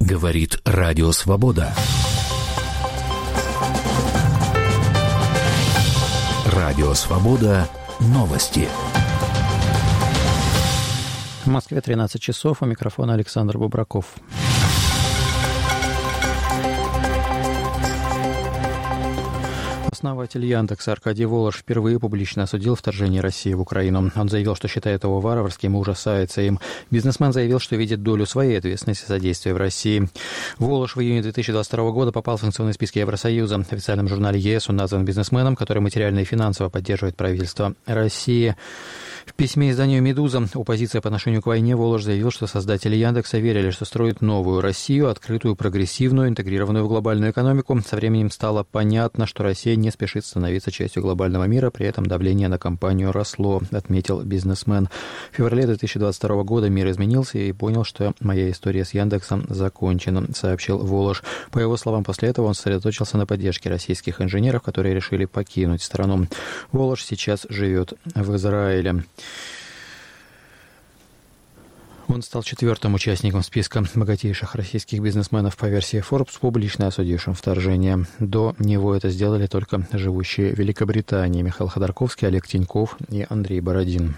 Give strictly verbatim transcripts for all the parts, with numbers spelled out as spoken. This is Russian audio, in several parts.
Говорит Радио Свобода. Радио Свобода. Новости. В Москве тринадцать часов. У микрофона Александр Бубраков. Основатель Яндекса Аркадий Волож впервые публично осудил вторжение России в Украину. Он заявил, что считает его варварским и ужасается им. Бизнесмен заявил, что видит долю своей ответственности за действия в России. Волож в июне две тысячи двадцать второго года попал в санкционные списки Евросоюза. В официальном журнале ЕС он назван бизнесменом, который материально и финансово поддерживает правительство России. В письме изданию «Медуза» «Оппозиция по отношению к войне» Волож заявил, что создатели Яндекса верили, что строят новую Россию, открытую, прогрессивную, интегрированную в глобальную экономику. Со временем стало понятно, что Россия не спешит становиться частью глобального мира, при этом давление на компанию росло, отметил бизнесмен. В феврале две тысячи двадцать второго года мир изменился и понял, что моя история с Яндексом закончена, сообщил Волож. По его словам, после этого он сосредоточился на поддержке российских инженеров, которые решили покинуть страну. Волож сейчас живет в Израиле. Он стал четвертым участником списка богатейших российских бизнесменов по версии Forbes, публично осудившим вторжение. До него это сделали только живущие в Великобритании Михаил Ходорковский, Олег Тиньков и Андрей Бородин.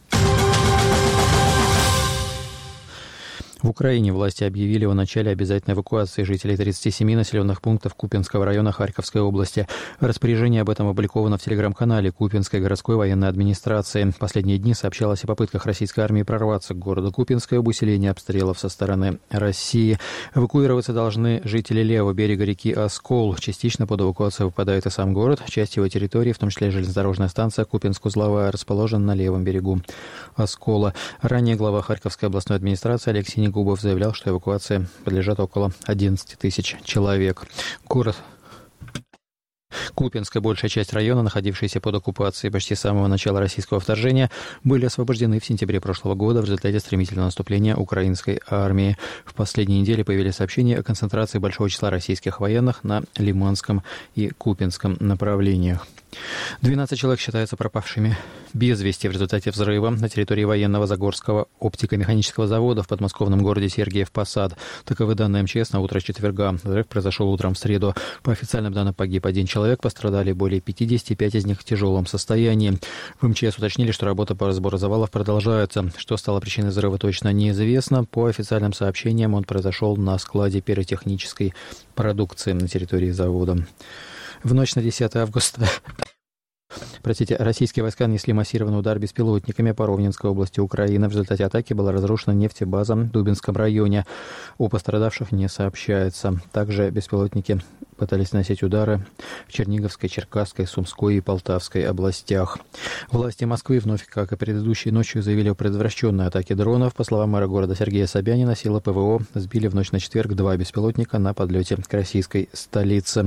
В Украине власти объявили о начале обязательной эвакуации жителей тридцати семи населенных пунктов Купянского района Харьковской области. Распоряжение об этом опубликовано в телеграм-канале Купянской городской военной администрации. В последние дни сообщалось о попытках российской армии прорваться к городу Купянск и об усилении обстрелов со стороны России. Эвакуироваться должны жители левого берега реки Оскол. Частично под эвакуацию выпадает и сам город. Часть его территории, в том числе железнодорожная станция Купянск-Узловая, расположена на левом берегу Оскола. Ранее глава Харьковской областной администрации Алексей Губов заявлял, что эвакуации подлежат около одиннадцати тысяч человек. Город Купянск и большая часть района, находившиеся под оккупацией почти с самого начала российского вторжения, были освобождены в сентябре прошлого года в результате стремительного наступления украинской армии. В последние недели появились сообщения о концентрации большого числа российских военных на Лиманском и Купянском направлениях. двенадцать человек считаются пропавшими без вести в результате взрыва на территории военного Загорского оптико-механического завода в подмосковном городе Сергиев Посад. Таковы данные МЧС на утро четверга. Взрыв произошел утром в среду. По официальным данным погиб один человек, пострадали более пятидесяти, пять из них в тяжелом состоянии. В МЧС уточнили, что работа по разбору завалов продолжается. Что стало причиной взрыва, точно неизвестно. По официальным сообщениям, он произошел на складе пиротехнической продукции на территории завода. В ночь на десятое августа Простите, российские войска нанесли массированный удар беспилотниками по Ровненской области Украины. В результате атаки была разрушена нефтебаза в Дубинском районе. О пострадавших не сообщается. Также беспилотники пытались наносить удары в Черниговской, Черкасской, Сумской и Полтавской областях. Власти Москвы вновь, как и предыдущей ночью, заявили о предотвращенной атаке дронов. По словам мэра города Сергея Собянина, силы ПВО сбили в ночь на четверг два беспилотника на подлете к российской столице.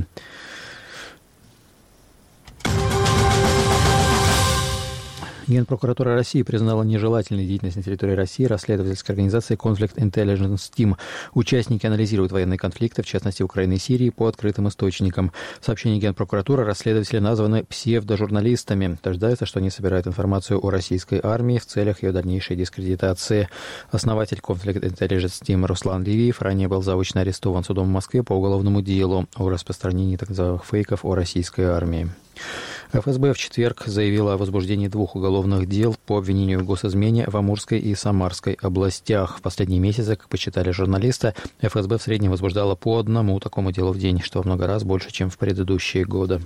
Генпрокуратура России признала нежелательной деятельность на территории России расследовательской организации Conflict Intelligence Team. Участники анализируют военные конфликты, в частности Украины и Сирии, по открытым источникам. В сообщении Генпрокуратуры расследователи названы псевдожурналистами. Утверждается, что они собирают информацию о российской армии в целях ее дальнейшей дискредитации. Основатель Conflict Intelligence Team Руслан Левиев ранее был заочно арестован судом в Москве по уголовному делу о распространении так называемых фейков о российской армии. ФСБ в четверг заявила о возбуждении двух уголовных дел по обвинению в госизмене в Амурской и Самарской областях. В последние месяцы, как посчитали журналисты, ФСБ в среднем возбуждала по одному такому делу в день, что в много раз больше, чем в предыдущие годы.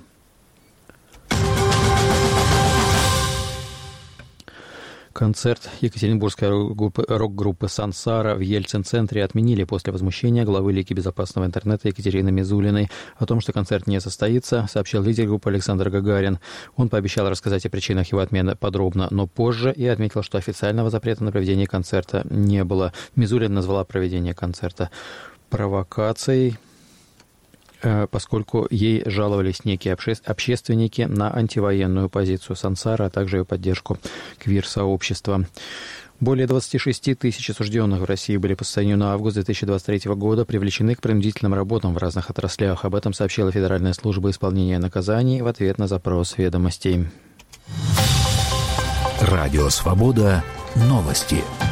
Концерт екатеринбургской рок-группы «Сансара» в Ельцин-центре отменили после возмущения главы Лиги безопасного интернета Екатерины Мизулиной. О том, что концерт не состоится, сообщил лидер группы Александр Гагарин. Он пообещал рассказать о причинах его отмены подробно, но позже, и отметил, что официального запрета на проведение концерта не было. Мизулина назвала проведение концерта провокацией, поскольку ей жаловались некие общественники на антивоенную позицию Сансара, а также ее поддержку квир-сообщества. Более двадцати шести тысяч осужденных в России были по состоянию на август две тысячи двадцать третьего года привлечены к принудительным работам в разных отраслях. Об этом сообщила Федеральная служба исполнения наказаний в ответ на запрос ведомостей. Радио «Свобода». Новости.